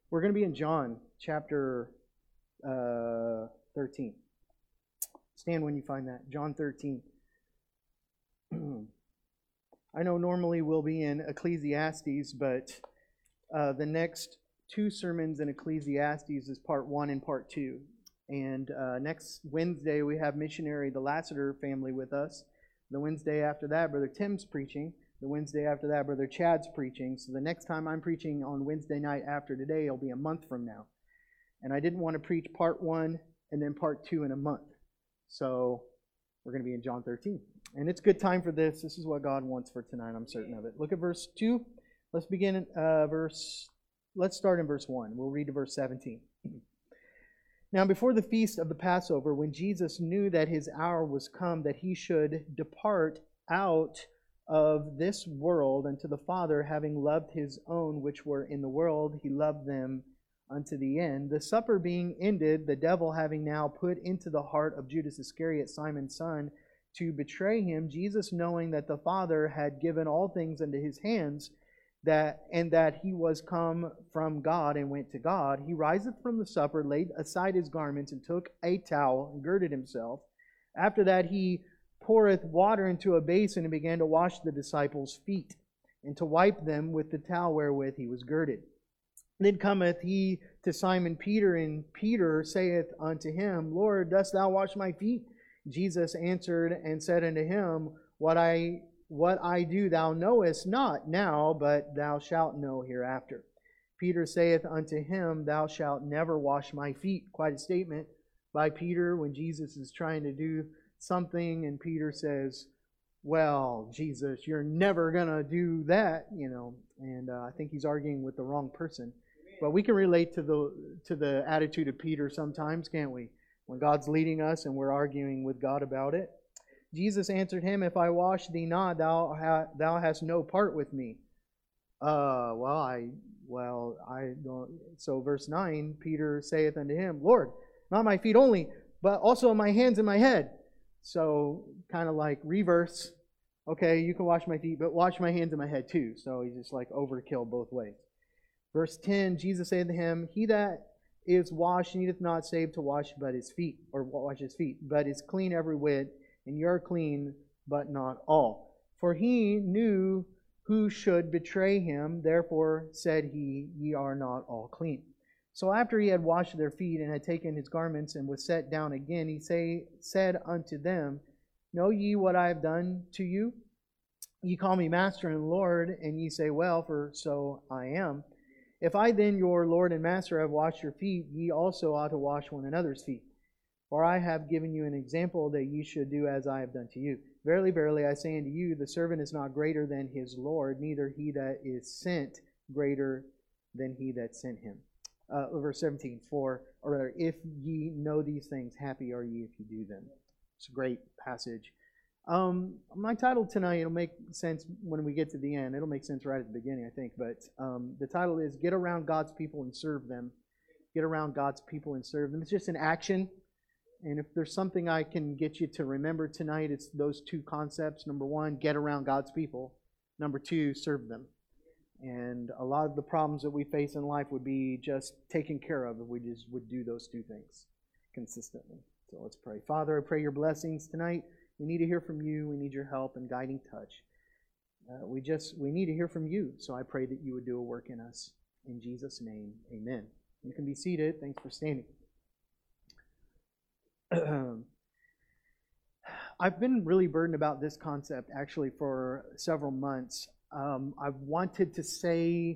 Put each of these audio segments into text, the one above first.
We're going to be in John chapter 13. Stand when you find that. John 13. I know normally we'll be in Ecclesiastes, but the next two sermons in Ecclesiastes is part 1 and part 2. And next Wednesday we have missionary, the Lassiter family with us. The Wednesday after that, Brother Tim's preaching. The Wednesday after that, Brother Chad's preaching. So the next time I'm preaching on Wednesday night after today, it'll be a month from now. And I didn't want to preach part 1 and then part 2 in a month. So we're going to be in John 13. And it's a good time for this. This is what God wants for tonight, I'm certain of it. Look at verse 2. Let's begin let's start in verse 1. We'll read to verse 17. Now before the feast of the Passover, when Jesus knew that his hour was come, that he should depart out of this world unto the Father, having loved his own which were in the world, he loved them unto the end. The supper being ended, the devil having now put into the heart of Judas Iscariot, Simon's son, to betray him, Jesus, knowing that the Father had given all things into his hands, and that he was come from God and went to God, he riseth from the supper, laid aside his garments, and took a towel, and girded himself. After that he poureth water into a basin, and began to wash the disciples' feet, and to wipe them with the towel wherewith he was girded. Then cometh he to Simon Peter, and Peter saith unto him, Lord, dost thou wash my feet? Jesus answered and said unto him, What I do thou knowest not now, but thou shalt know hereafter. Peter saith unto him, Thou shalt never wash my feet. Quite a statement by Peter when Jesus is trying to do something, and Peter says, well, Jesus, you're never going to do that, and I think he's arguing with the wrong person. But we can relate to the attitude of Peter sometimes, can't we? When God's leading us and we're arguing with God about it. Jesus answered him, If I wash thee not, thou hast no part with me. I don't. So verse 9, Peter saith unto him, Lord, not my feet only, but also my hands and my head. So kind of like reverse. Okay, you can wash my feet, but wash my hands and my head too. So he's just like overkill both ways. Verse 10, Jesus saith to him, He that is washed needeth not save to wash but his feet, or wash his feet, but is clean every whit, and ye are clean, but not all. For he knew who should betray him, therefore said he, Ye are not all clean. So after he had washed their feet, and had taken his garments, and was set down again, he said unto them, Know ye what I have done to you? Ye call me Master and Lord, and ye say, Well, for so I am. If I then, your Lord and Master, have washed your feet, ye also ought to wash one another's feet. For I have given you an example that ye should do as I have done to you. Verily, verily, I say unto you, the servant is not greater than his Lord, neither he that is sent greater than he that sent him. Verse 17, if ye know these things, happy are ye if ye do them. It's a great passage. My title tonight, it'll make sense when we get to the end. It'll make sense right at the beginning, I think. But the title is Get Around God's People and Serve Them. Get around God's people and serve them. It's just an action. And if there's something I can get you to remember tonight, it's those two concepts. Number 1, get around God's people. Number 2, serve them. And a lot of the problems that we face in life would be just taken care of if we just would do those two things consistently. So let's pray. Father, I pray your blessings tonight. We need to hear from you. We need your help and guiding touch. We need to hear from you. So I pray that you would do a work in us. In Jesus' name, amen. You can be seated. Thanks for standing. I've been really burdened about this concept actually for several months. I've wanted to say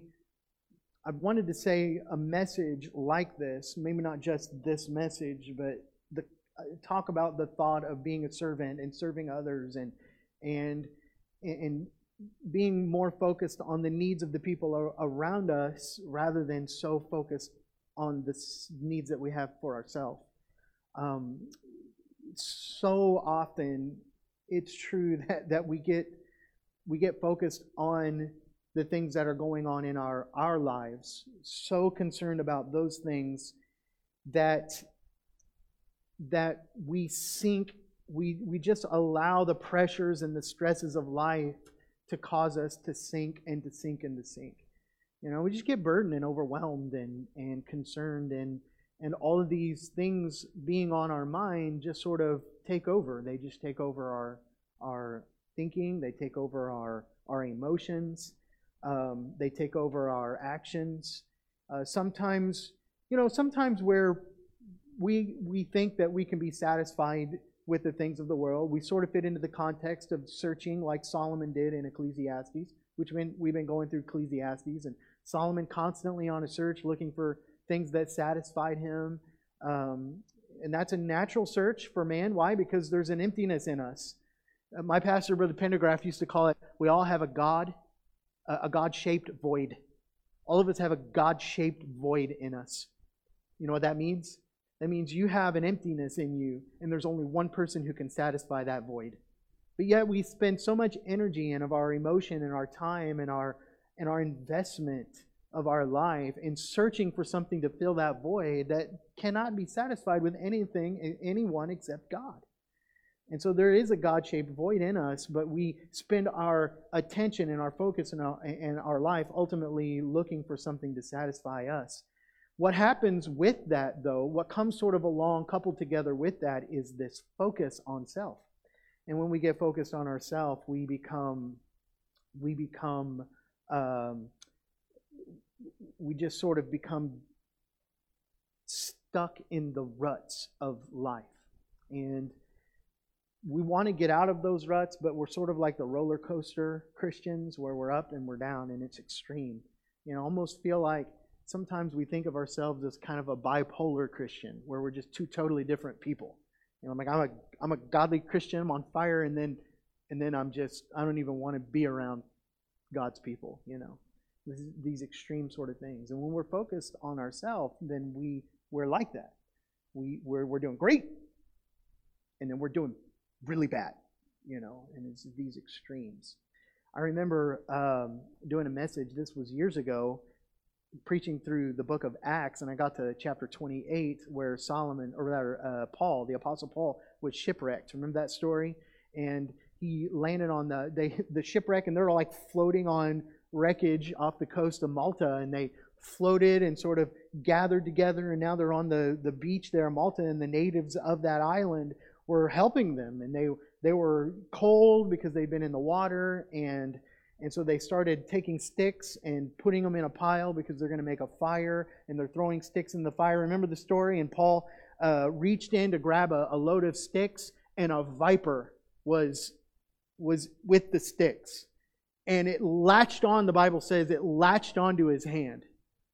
a message like this, maybe not just this message, but talk about the thought of being a servant and serving others and being more focused on the needs of the people around us rather than so focused on the needs that we have for ourselves. So often it's true that we get focused on the things that are going on in our lives, so concerned about those things that we sink, we just allow the pressures and the stresses of life to cause us to sink and to sink and to sink. We just get burdened and overwhelmed and concerned, and all of these things being on our mind just sort of take over. They just take over our thinking. They take over our emotions. They take over our actions. Sometimes where we think that we can be satisfied with the things of the world, we sort of fit into the context of searching like Solomon did in Ecclesiastes, which we've been going through Ecclesiastes, and Solomon constantly on a search looking for things that satisfied him. And that's a natural search for man. Why? Because there's an emptiness in us. My pastor, Brother Pendergraft, used to call it, we all have a God-shaped void. All of us have a God-shaped void in us. You know what that means? That means you have an emptiness in you, and there's only one person who can satisfy that void. But yet we spend so much energy and of our emotion and our time and our investment of our life in searching for something to fill that void that cannot be satisfied with anyone except God. And so there is a God-shaped void in us, but we spend our attention and our focus and our life ultimately looking for something to satisfy us. What happens with that, though, what comes sort of along, coupled together with that, is this focus on self. And when we get focused on ourselves, we just sort of become stuck in the ruts of life. And we want to get out of those ruts, but we're sort of like the roller coaster Christians, where we're up and we're down, and it's extreme. Almost feel like sometimes we think of ourselves as kind of a bipolar Christian, where we're just two totally different people. I'm a godly Christian, I'm on fire, and then I don't even want to be around God's people. These extreme sort of things. And when we're focused on ourselves, then we're like that. We're doing great, and then we're doing really bad, and it's these extremes. I remember doing a message, this was years ago, preaching through the book of Acts, and I got to chapter 28 where Paul, the Apostle Paul, was shipwrecked. Remember that story? And he landed on the shipwreck, and they're all like floating on wreckage off the coast of Malta, and they floated and sort of gathered together, and now they're on the beach there in Malta, and the natives of that island were helping them, and they were cold because they'd been in the water, and so they started taking sticks and putting them in a pile because they're going to make a fire, and they're throwing sticks in the fire. Remember the story? And Paul reached in to grab a load of sticks, and a viper was with the sticks. And it latched on, the Bible says, it latched onto his hand.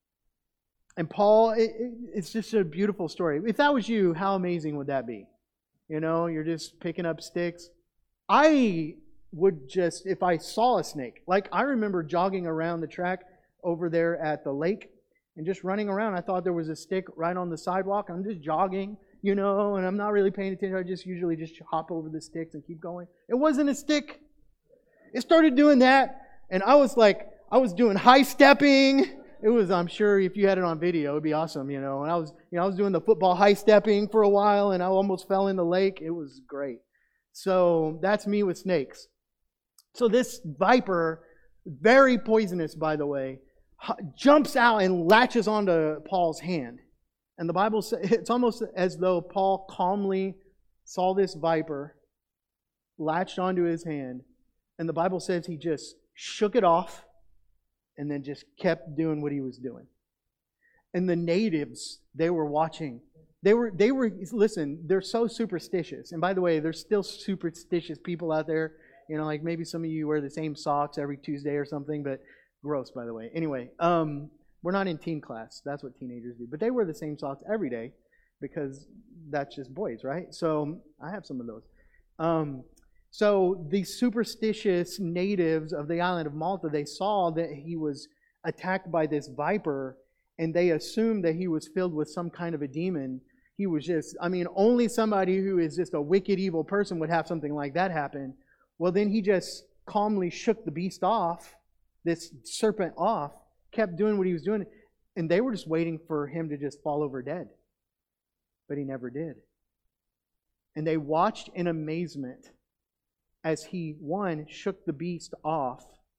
And Paul, it's just a beautiful story. If that was you, how amazing would that be? You're just picking up sticks. I would just, if I saw a snake, like I remember jogging around the track over there at the lake and just running around. I thought there was a stick right on the sidewalk. I'm just jogging, and I'm not really paying attention. I just usually just hop over the sticks and keep going. It wasn't a stick. It started doing that, and I was doing high stepping. It was, I'm sure if you had it on video, it'd be awesome, And I was doing the football high stepping for a while, and I almost fell in the lake. It was great. So that's me with snakes. So this viper, very poisonous, by the way, jumps out and latches onto Paul's hand. And the Bible says, it's almost as though Paul calmly saw this viper, latched onto his hand, and the Bible says he just shook it off and then just kept doing what he was doing. And the natives, they were watching. They were, listen, they're so superstitious. And by the way, there's still superstitious people out there. Like maybe some of you wear the same socks every Tuesday or something, but gross, by the way. Anyway, we're not in teen class. That's what teenagers do. But they wear the same socks every day because that's just boys, right? So I have some of those. So the superstitious natives of the island of Malta, they saw that he was attacked by this viper, and they assumed that he was filled with some kind of a demon. He was just, only somebody who is just a wicked, evil person would have something like that happen. Well, then he just calmly shook the beast off, this serpent off, kept doing what he was doing, and they were just waiting for him to just fall over dead. But he never did. And they watched in amazement as he, one, shook the beast off,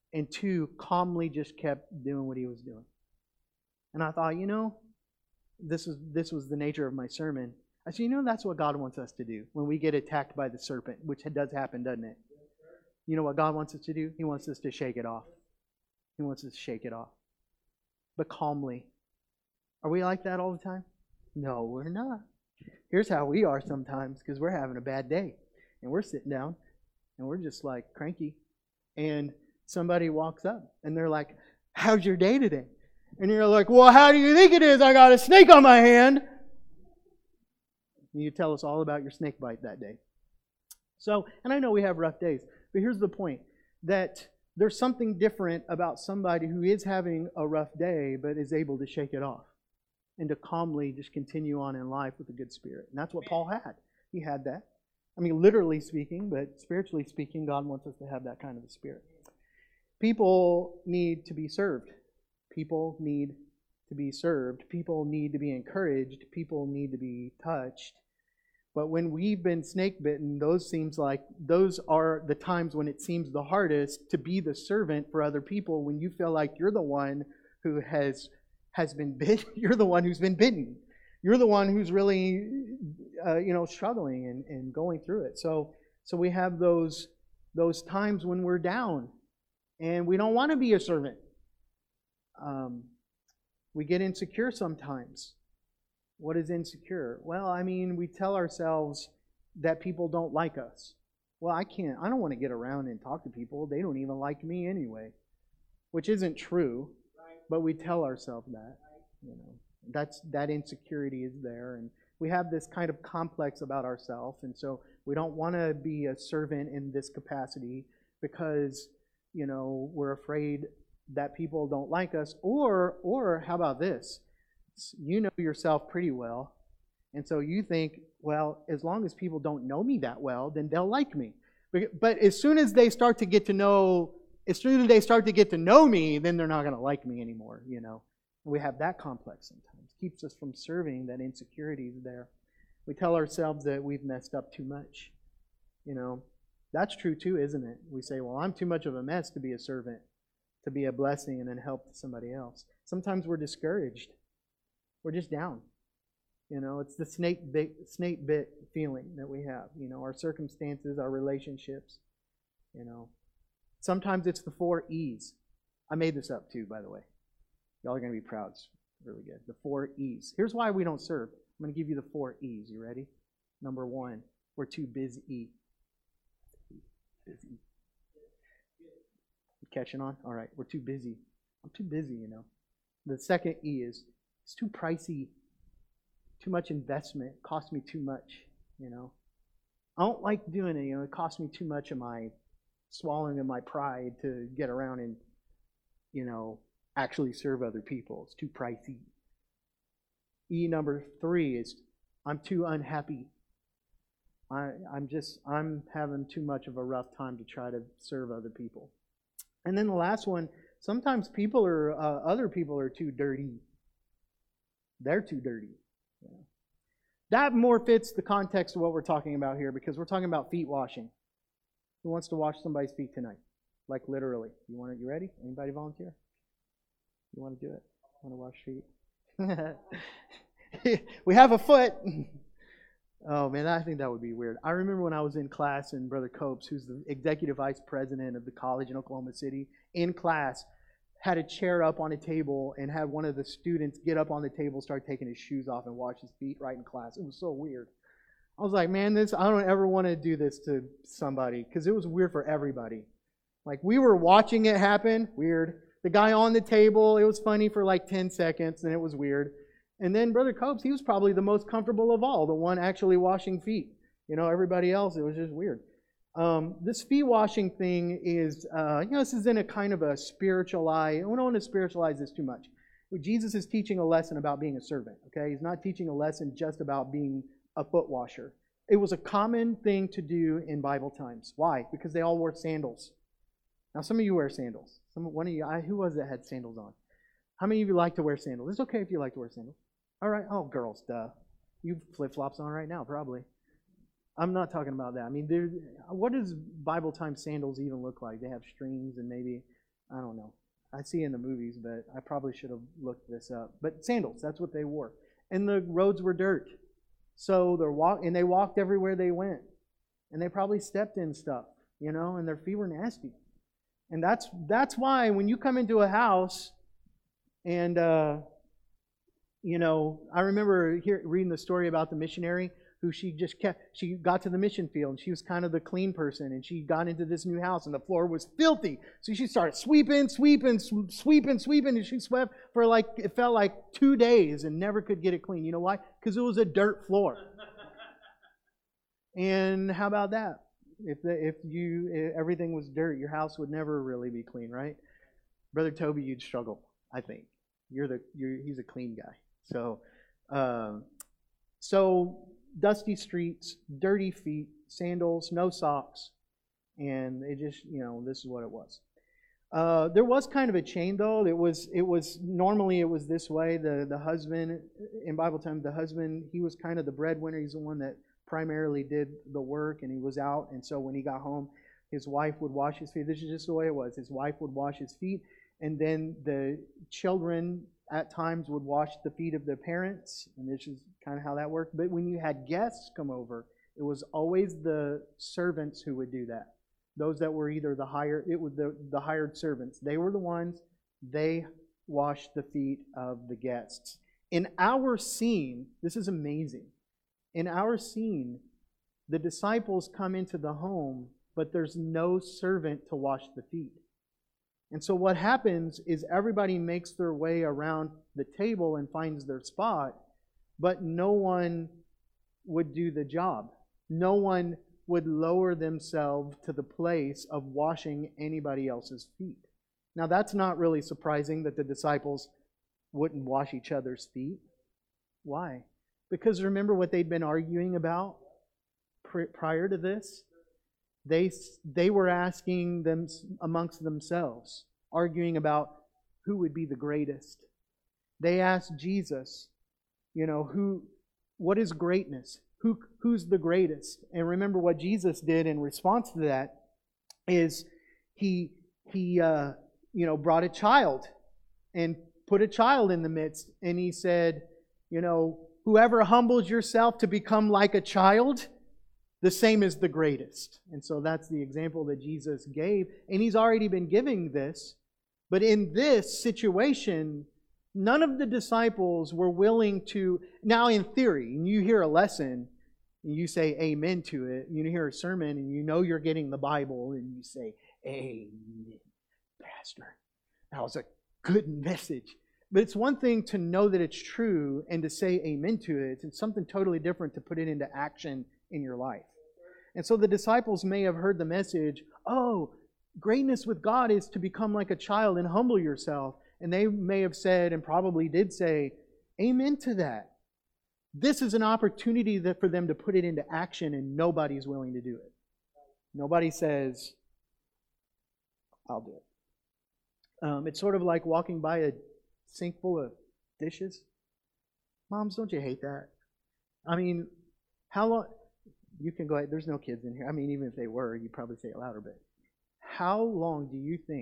and 2, calmly just kept doing what he was doing. And I thought, this was the nature of my sermon. I said, that's what God wants us to do when we get attacked by the serpent, which does happen, doesn't it? You know what God wants us to do? He wants us to shake it off. He wants us to shake it off. But calmly. Are we like that all the time? No, we're not. Here's how we are sometimes, because we're having a bad day. And we're sitting down, and we're just like cranky. And somebody walks up, and they're like, how's your day today? And you're like, well, how do you think it is? I got a snake on my hand. And you tell us all about your snake bite that day. So, and I know we have rough days, but here's the point, that there's something different about somebody who is having a rough day, but is able to shake it off and to calmly just continue on in life with a good spirit. And that's what Paul had. He had that. I mean, literally speaking, but spiritually speaking, God wants us to have that kind of a spirit. People need to be served. People need to be served. People need to be encouraged. People need to be touched. But when we've been snake bitten, those are the times when it seems the hardest to be the servant for other people, when you feel like you're the one who has been bitten. You're the one who's been bitten. You're the one who's really struggling and going through it. So we have those times when we're down and we don't want to be a servant. We get insecure sometimes. What is insecure? Well, we tell ourselves that people don't like us. Well, I don't want to get around and talk to people. They don't even like me anyway. Which isn't true, but we tell ourselves that. That insecurity is there, and we have this kind of complex about ourselves, and so we don't want to be a servant in this capacity because, we're afraid that people don't like us, or how about this? You know yourself pretty well, and so you think, well, as long as people don't know me that well, then they'll like me. But as soon as they start to get to know me, then they're not going to like me anymore, We have that complex sometimes. It keeps us from serving. That insecurity is there. We tell ourselves that we've messed up too much. That's true too, isn't it? We say, well, I'm too much of a mess to be a servant, to be a blessing and then help to somebody else. Sometimes we're discouraged. We're just down. It's the snake bit feeling that we have. Our circumstances, our relationships. Sometimes it's the 4 E's. I made this up too, by the way. Y'all are going to be proud. It's really good. The 4 E's. Here's why we don't serve. I'm going to give you the 4 E's. You ready? Number 1, we're too busy. Busy. You catching on? All right, we're too busy. I'm too busy, The second E is it's too pricey. Too much investment. It costs me too much, I don't like doing it, It costs me too much of my swallowing of my pride to get around and, actually serve other people. It's too pricey. E number 3 is I'm too unhappy. I'm having too much of a rough time to try to serve other people. And then the last one, sometimes other people are too dirty. They're too dirty. That more fits the context of what we're talking about here, because we're talking about feet washing. Who wants to wash somebody's feet tonight? Like literally. You ready? Anybody volunteer? You want to do it? Want to wash feet? We have a foot. Oh man, I think that would be weird. I remember when I was in class and Brother Copes, who's the executive vice president of the college in Oklahoma City, in class, had a chair up on a table and had one of the students get up on the table, start taking his shoes off and wash his feet right in class. It was so weird. I was like, man, I don't ever want to do this to somebody, because it was weird for everybody. Like, we were watching it happen, weird. The guy on the table, it was funny for like 10 seconds, and it was weird. And then Brother Copes, he was probably the most comfortable of all, the one actually washing feet. Everybody else, it was just weird. This feet washing thing is, this is in a kind of a spiritualize. I don't want to spiritualize this too much. Jesus is teaching a lesson about being a servant, okay? He's not teaching a lesson just about being a foot washer. It was a common thing to do in Bible times. Why? Because they all wore sandals. Now, some of you wear sandals. One of you, who was it that had sandals on? How many of you like to wear sandals? It's okay if you like to wear sandals. All right. Oh, girls, duh. You have flip-flops on right now, probably. I'm not talking about that. What does Bible time sandals even look like? They have strings and maybe I don't know. I see in the movies, but I probably should have looked this up. But sandals, that's what they wore. And the roads were dirt. So they walked everywhere they went. And they probably stepped in stuff, and their feet were nasty. And that's why when you come into a house and I remember reading the story about the missionary who she got to the mission field and she was kind of the clean person and she got into this new house and the floor was filthy. So she started sweeping, and she swept for it felt like 2 days and never could get it clean. You know why? Because it was a dirt floor. And how about that? If everything was dirt, your house would never really be clean, right? Brother Toby, you'd struggle, I think. He's a clean guy. So dusty streets, dirty feet, sandals, no socks, and it just, this is what it was. There was kind of a chain though. Normally it was this way. The husband, in Bible time, he was kind of the breadwinner. He's the one that primarily did the work, and he was out. And so when he got home, his wife would wash his feet. This is just the way it was. His wife would wash his feet, and then the children at times would wash the feet of their parents, and this is kind of how that worked. But when you had guests come over, it was always the servants who would do that. Those that were either the hired servants. They were the ones, they washed the feet of the guests. In our scene, this is amazing. In our scene, the disciples come into the home, but there's no servant to wash the feet. And so what happens is everybody makes their way around the table and finds their spot, but no one would do the job. No one would lower themselves to the place of washing anybody else's feet. Now that's not really surprising that the disciples wouldn't wash each other's feet. Why? Because remember what they'd been arguing about prior to this? They were asking them amongst themselves, arguing about who would be the greatest. They asked Jesus, what is greatness? Who's the greatest? And remember what Jesus did in response to that is he brought a child and put a child in the midst, and he said, whoever humbles yourself to become like a child, the same is the greatest. And so that's the example that Jesus gave. And He's already been giving this. But in this situation, none of the disciples were willing to... Now in theory, and you hear a lesson, and you say amen to it, you hear a sermon, and you're getting the Bible, and you say, amen, Pastor. That was a good message. But it's one thing to know that it's true and to say amen to it. It's something totally different to put it into action in your life. And so the disciples may have heard the message, greatness with God is to become like a child and humble yourself. And they may have said, and probably did say, amen to that. This is an opportunity for them to put it into action, and nobody's willing to do it. Nobody says, I'll do it. It's sort of like walking by a sink full of dishes. Moms, don't you hate that? I mean, how long... You can go ahead. There's no kids in here. I mean, even if they were, you'd probably say it louder. But how long do you think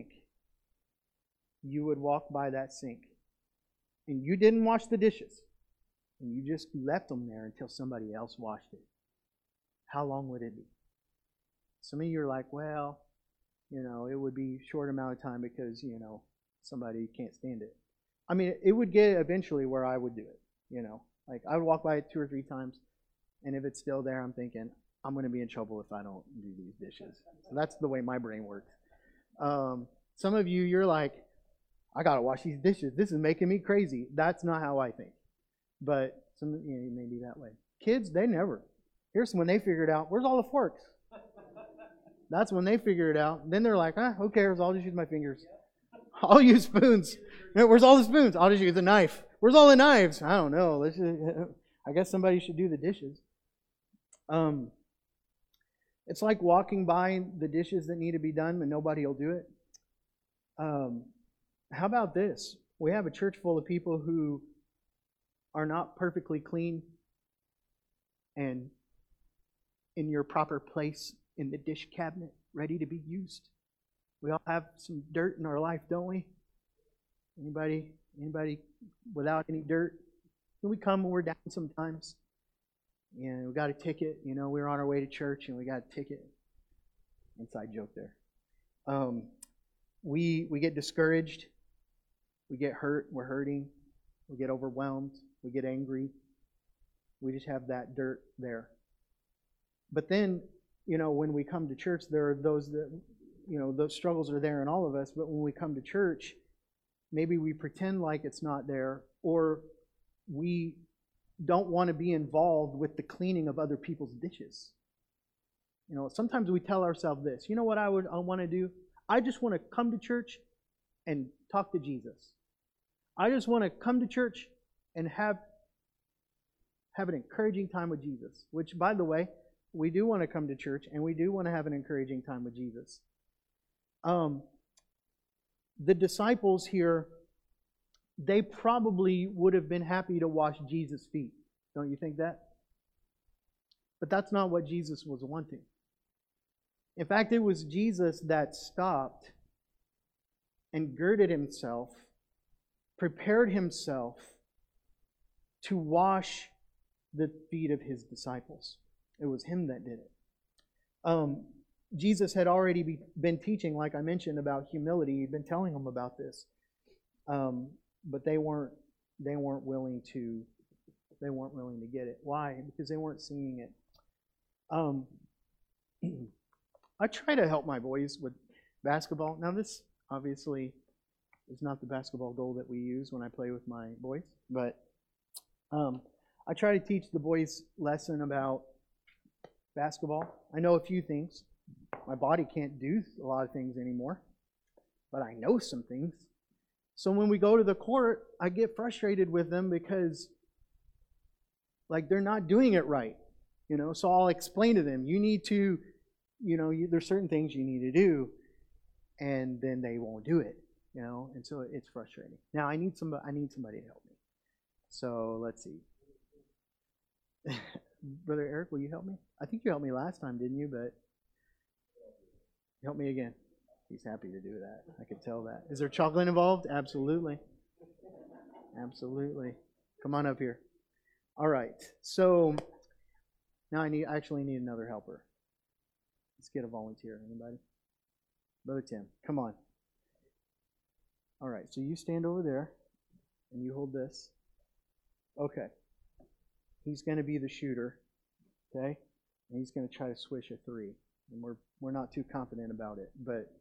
you would walk by that sink and you didn't wash the dishes and you just left them there until somebody else washed it? How long would it be? Some of you are like, well, it would be a short amount of time because, somebody can't stand it. I mean, it would get eventually where I would do it, Like, I would walk by it 2 or 3 times. And if it's still there, I'm thinking, I'm going to be in trouble if I don't do these dishes. So that's the way my brain works. Some of you, you're like, I got to wash these dishes. This is making me crazy. That's not how I think. But some of you may be that way. Kids, they never. Here's when they figure it out. Where's all the forks? That's when they figure it out. Then they're like, who cares? I'll just use my fingers. I'll use spoons. Where's all the spoons? I'll just use a knife. Where's all the knives? I don't know. I guess somebody should do the dishes. It's like walking by the dishes that need to be done, but nobody will do it. How about this? We have a church full of people who are not perfectly clean and in your proper place in the dish cabinet, ready to be used. We all have some dirt in our life, don't we? Anybody without any dirt? When we come when we're down sometimes, and we got a ticket, we were on our way to church and we got a ticket. Inside joke there. We get discouraged, we get hurt, we're hurting, we get overwhelmed, we get angry. We just have that dirt there. But then, when we come to church, there are those that, those struggles are there in all of us, but when we come to church, maybe we pretend like it's not there, or we don't want to be involved with the cleaning of other people's dishes. Sometimes we tell ourselves this, you know what I want to do? I just want to come to church and talk to Jesus. I just want to come to church and have an encouraging time with Jesus. Which, by the way, we do want to come to church and we do want to have an encouraging time with Jesus. The disciples here, they probably would have been happy to wash Jesus' feet. Don't you think that? But that's not what Jesus was wanting. In fact, it was Jesus that stopped and girded himself, prepared himself to wash the feet of his disciples. It was him that did it. Jesus had already been teaching, like I mentioned, about humility. He'd been telling them about this, but they weren't willing to get it. Why? Because they weren't seeing it. I try to help my boys with basketball. Now, this obviously is not the basketball goal that we use when I play with my boys, but I try to teach the boys lesson about basketball. I know a few things. My body can't do a lot of things anymore, but I know some things. So when we go to the court, I get frustrated with them because they're not doing it right. So I'll explain to them, you need to, there's certain things you need to do, and then they won't do it, and so it's frustrating. Now I need somebody to help me. So let's see. Brother Eric, will you help me? I think you helped me last time, didn't you? But help me again. He's happy to do that. I can tell that. Is there chocolate involved? Absolutely. Absolutely. Come on up here. All right. So now I actually need another helper. Let's get a volunteer. Anybody? Brother Tim, come on. All right. So you stand over there and you hold this. Okay. He's going to be the shooter. Okay? And he's going to try to swish a 3. And we're not too confident about it,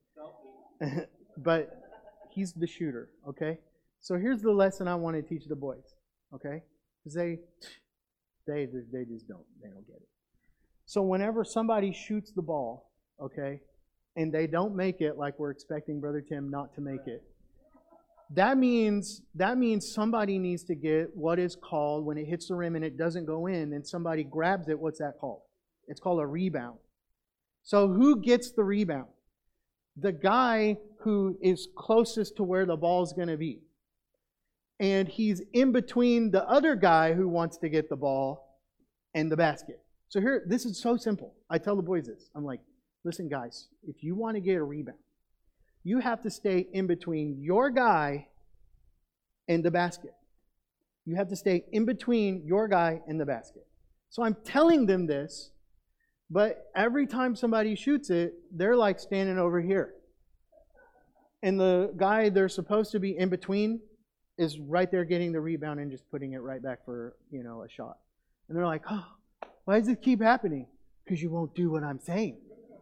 but he's the shooter, okay? So here's the lesson I want to teach the boys, okay? Because they just don't get it. So whenever somebody shoots the ball, okay, and they don't make it, like we're expecting Brother Tim not to make it, that means somebody needs to get what is called, when it hits the rim and it doesn't go in, and somebody grabs it, what's that called? It's called a rebound. So who gets the rebound? The guy who is closest to where the ball is going to be. And he's in between the other guy who wants to get the ball and the basket. So here, this is so simple. I tell the boys this. I'm like, listen guys, if you want to get a rebound, you have to stay in between your guy and the basket. You have to stay in between your guy and the basket. So I'm telling them this, but every time somebody shoots it, they're like standing over here. And the guy they're supposed to be in between is right there getting the rebound and just putting it right back for, a shot. And they're like, oh, why does it keep happening? Because you won't do what I'm saying.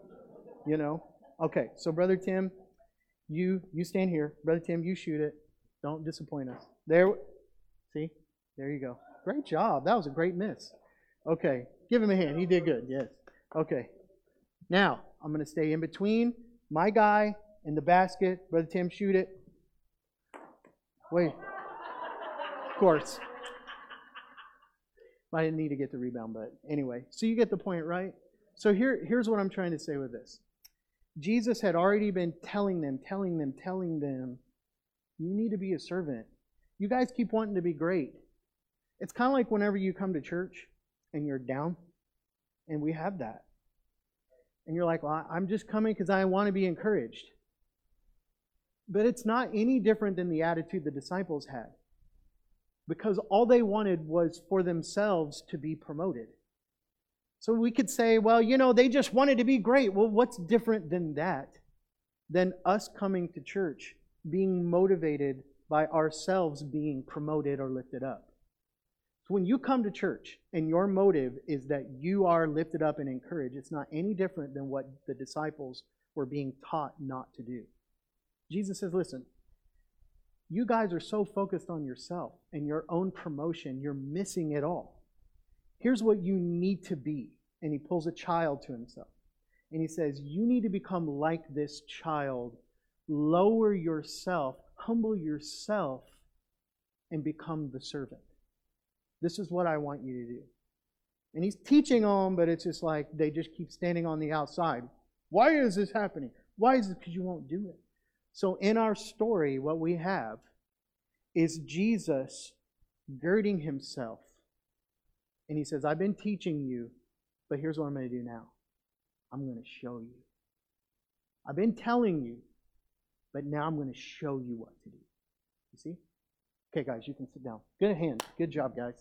Okay, so Brother Tim, you stand here. Brother Tim, you shoot it. Don't disappoint us. There, see? There you go. Great job. That was a great miss. Okay, give him a hand. He did good, yes. Okay. Now, I'm going to stay in between my guy and the basket. Brother Tim, shoot it. Wait. Of course. I didn't need to get the rebound, but anyway. So you get the point, right? So here's what I'm trying to say with this. Jesus had already been telling them, you need to be a servant. You guys keep wanting to be great. It's kind of like whenever you come to church and you're down. And we have that. And you're like, well, I'm just coming because I want to be encouraged. But it's not any different than the attitude the disciples had. Because all they wanted was for themselves to be promoted. So we could say, well, they just wanted to be great. Well, what's different than that? Than us coming to church, being motivated by ourselves being promoted or lifted up. So when you come to church and your motive is that you are lifted up and encouraged, it's not any different than what the disciples were being taught not to do. Jesus says, listen, you guys are so focused on yourself and your own promotion, you're missing it all. Here's what you need to be. And he pulls a child to himself. And he says, you need to become like this child. Lower yourself, humble yourself, and become the servant. This is what I want you to do. And he's teaching them, but it's just like they just keep standing on the outside. Why is this happening? Why is it? Because you won't do it. So in our story, what we have is Jesus girding himself. And he says, I've been teaching you, but here's what I'm going to do now. I'm going to show you. I've been telling you, but now I'm going to show you what to do. You see? Okay, guys, you can sit down. Good hand. Good job, guys.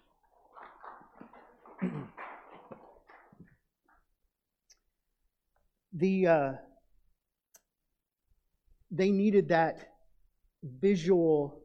They needed that visual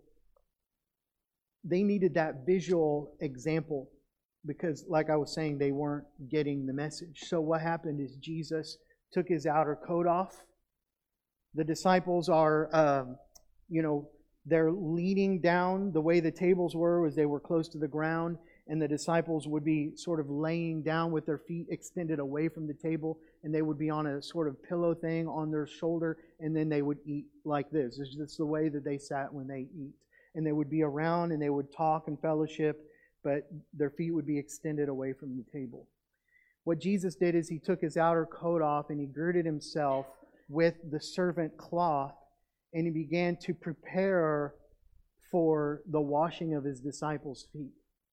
example because, like I was saying, they weren't getting the message. So what happened is Jesus took his outer coat off. The disciples are, they're leaning down. The way the tables were was they were close to the ground, and the disciples would be sort of laying down with their feet extended away from the table, and they would be on a sort of pillow thing on their shoulder, and then they would eat like this. It's just the way that they sat when they eat. And they would be around, and they would talk and fellowship, but their feet would be extended away from the table. What Jesus did is he took his outer coat off, and he girded himself with the servant cloth, and he began to prepare for the washing of his disciples' feet.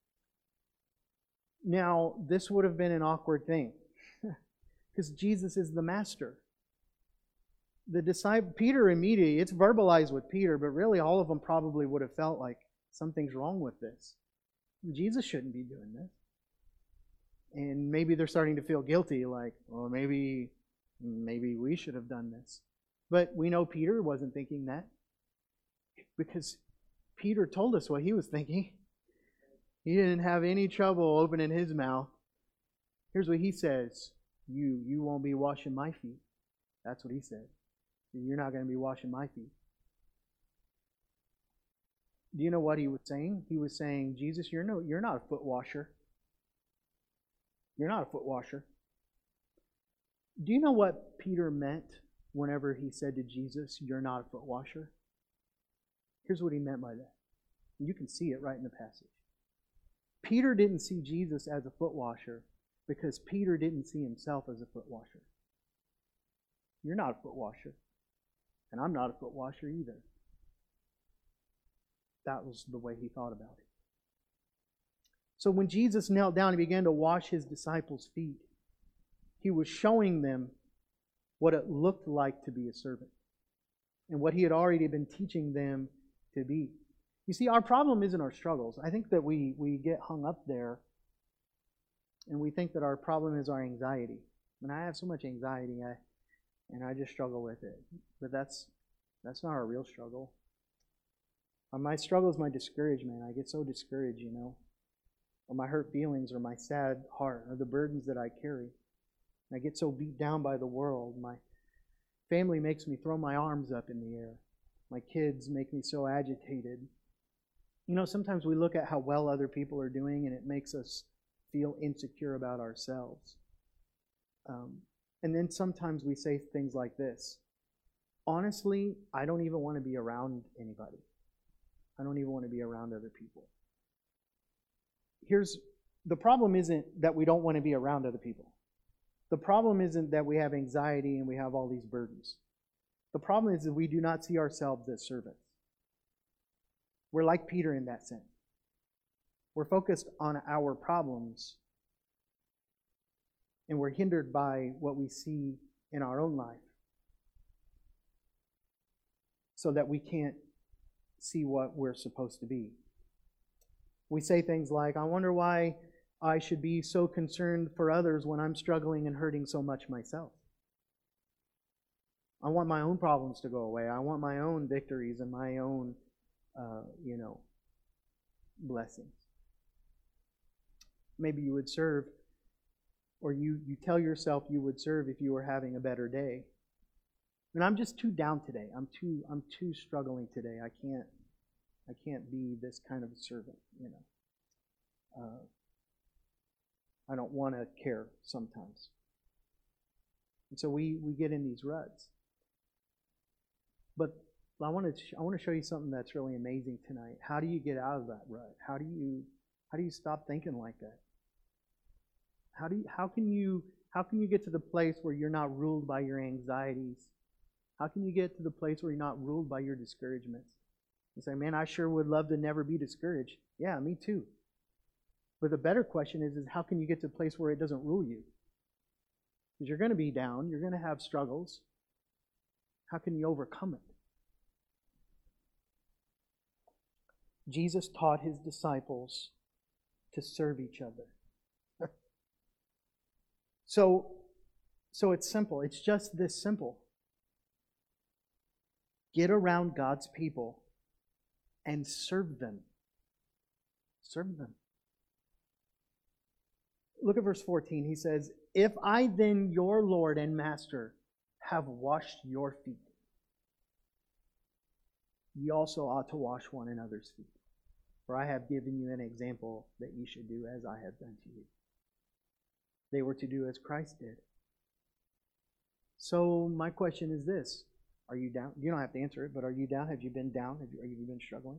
Now, this would have been an awkward thing because Jesus is the master. The disciple, Peter immediately, it's verbalized with Peter, but really all of them probably would have felt like something's wrong with this. Jesus shouldn't be doing this. And maybe they're starting to feel guilty, like, well, maybe we should have done this. But we know Peter wasn't thinking that because Peter told us what he was thinking. He didn't have any trouble opening his mouth. Here's what he says. You won't be washing my feet. That's what he said. You're not going to be washing my feet. Do you know what he was saying? He was saying, Jesus, you're not a foot washer. You're not a foot washer. Do you know what Peter meant whenever he said to Jesus, you're not a foot washer? Here's what he meant by that. You can see it right in the passage. Peter didn't see Jesus as a foot washer because Peter didn't see himself as a foot washer. You're not a foot washer. And I'm not a foot washer either. That was the way he thought about it. So when Jesus knelt down and began to wash his disciples' feet, he was showing them what it looked like to be a servant and what he had already been teaching them to be. You see, our problem isn't our struggles. I think that we get hung up there and we think that our problem is our anxiety. And I have so much anxiety and I just struggle with it. But that's not our real struggle. My struggle is my discouragement. I get so discouraged, or my hurt feelings, or my sad heart, or the burdens that I carry. I get so beat down by the world. My family makes me throw my arms up in the air. My kids make me so agitated. Sometimes we look at how well other people are doing, and it makes us feel insecure about ourselves. And then sometimes we say things like this. Honestly, I don't even want to be around anybody. I don't even want to be around other people. The problem isn't that we don't want to be around other people. The problem isn't that we have anxiety and we have all these burdens. The problem is that we do not see ourselves as servants. We're like Peter in that sense. We're focused on our problems and we're hindered by what we see in our own life. so that we can't see what we're supposed to be. We say things like, I wonder why I should be so concerned for others when I'm struggling and hurting so much myself. I want my own problems to go away. I want my own victories and my own, blessings. Maybe you would serve, or you tell yourself you would serve if you were having a better day. And I'm just too down today. I'm too struggling today. I can't be this kind of a servant, I don't want to care sometimes. And so we get in these ruts. But I want to show you something that's really amazing tonight. How do you get out of that rut? How do you stop thinking like that? How can you get to the place where you're not ruled by your anxieties? How can you get to the place where you're not ruled by your discouragements? You say, man, I sure would love to never be discouraged. Yeah, me too. But the better question is how can you get to a place where it doesn't rule you? Because you're going to be down. You're going to have struggles. How can you overcome it? Jesus taught His disciples to serve each other. So it's simple. It's just this simple. Get around God's people and serve them. Serve them. Look at verse 14. He says, if I then, your Lord and Master, have washed your feet, ye also ought to wash one another's feet. For I have given you an example that ye should do as I have done to you. They were to do as Christ did. So my question is this. Are you down? You don't have to answer it, but are you down? Have you been down? Have you been struggling?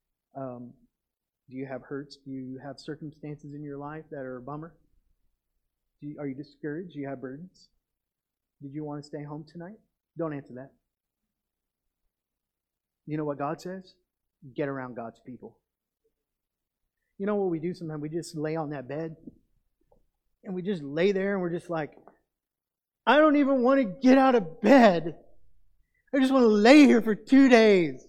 Do you have hurts? Do you have circumstances in your life that are a bummer? Are you discouraged? Do you have burdens? Did you want to stay home tonight? Don't answer that. You know what God says? Get around God's people. You know what we do sometimes? We just lay on that bed and we just lay there and we're just like, I don't even want to get out of bed. I just want to lay here for 2 days.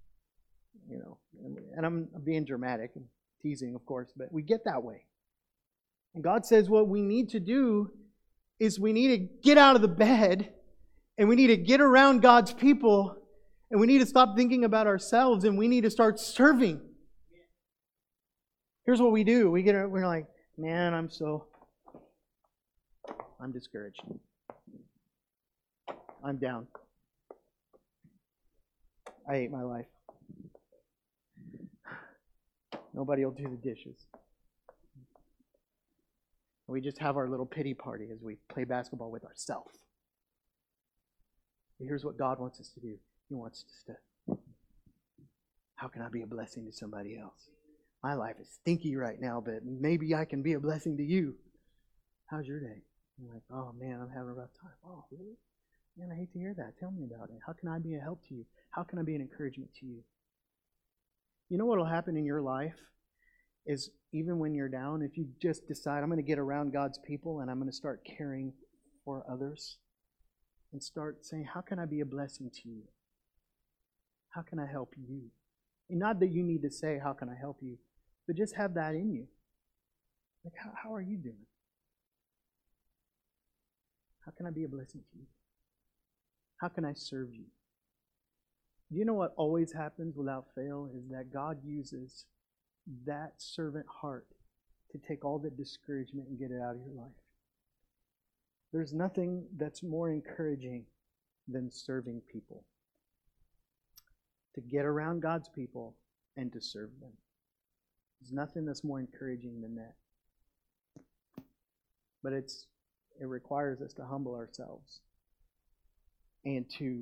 And I'm being dramatic and teasing, of course, but we get that way. And God says what we need to do is we need to get out of the bed and we need to get around God's people and we need to stop thinking about ourselves and we need to start serving. Here's what we do. We're like, man, I'm discouraged. I'm down. I hate my life. Nobody will do the dishes. We just have our little pity party as we play basketball with ourselves. But here's what God wants us to do. He wants us to, how can I be a blessing to somebody else? My life is stinky right now, but maybe I can be a blessing to you. How's your day? You're like, oh man, I'm having a rough time. Oh, really? Man, I hate to hear that. Tell me about it. How can I be a help to you? How can I be an encouragement to you? You know what will happen in your life is even when you're down, if you just decide, I'm going to get around God's people and I'm going to start caring for others and start saying, how can I be a blessing to you? How can I help you? And not that you need to say, how can I help you? But just have that in you. Like, how are you doing? How can I be a blessing to you? How can I serve you? Do you know what always happens without fail is that God uses that servant heart to take all the discouragement and get it out of your life. There's nothing that's more encouraging than serving people. To get around God's people and to serve them. There's nothing that's more encouraging than that. But it requires us to humble ourselves and to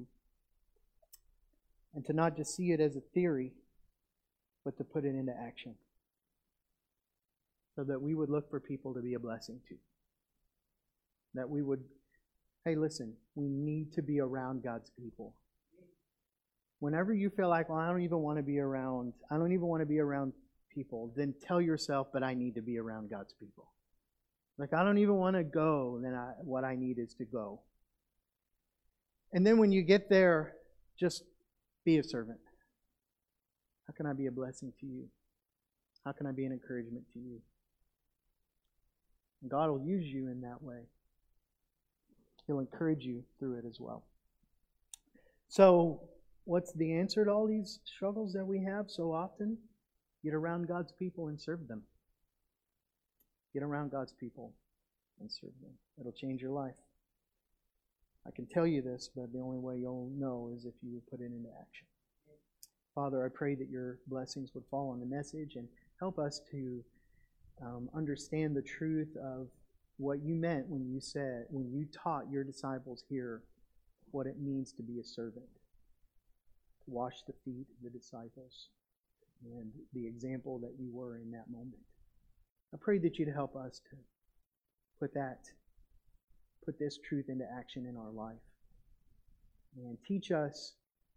not just see it as a theory, but to put it into action. So that we would look for people to be a blessing to. That we would, hey, listen, we need to be around God's people. Whenever you feel like, well, I don't even want to be around people, then tell yourself, but I need to be around God's people. Like, I don't even want to go, then what I need is to go. And then when you get there, just Be a servant. How can I be a blessing to you? How can I be an encouragement to you? And God will use you in that way. He'll encourage you through it as well. So, what's the answer to all these struggles that we have so often? Get around God's people and serve them. Get around God's people and serve them. It'll change your life. I can tell you this, but the only way you'll know is if you put it into action. Father, I pray that your blessings would fall on the message and help us to understand the truth of what you meant when you taught your disciples here what it means to be a servant, to wash the feet of the disciples, and the example that you were in that moment. I pray that you'd help us to put this truth into action in our life. And teach us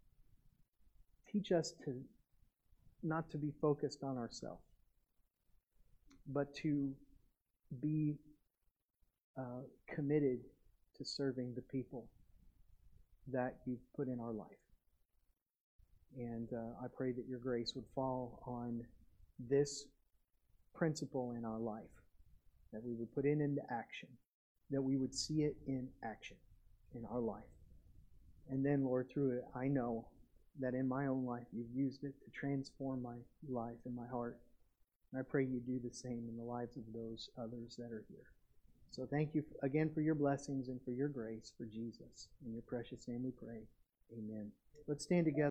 to not to be focused on ourselves, but to be committed to serving the people that you've put in our life. And I pray that your grace would fall on this principle in our life, that we would put it into action, that we would see it in action in our life. And then, Lord, through it, I know that in my own life you've used it to transform my life and my heart. And I pray you do the same in the lives of those others that are here. So thank you again for your blessings and for your grace, for Jesus. In your precious name we pray. Amen. Let's stand together.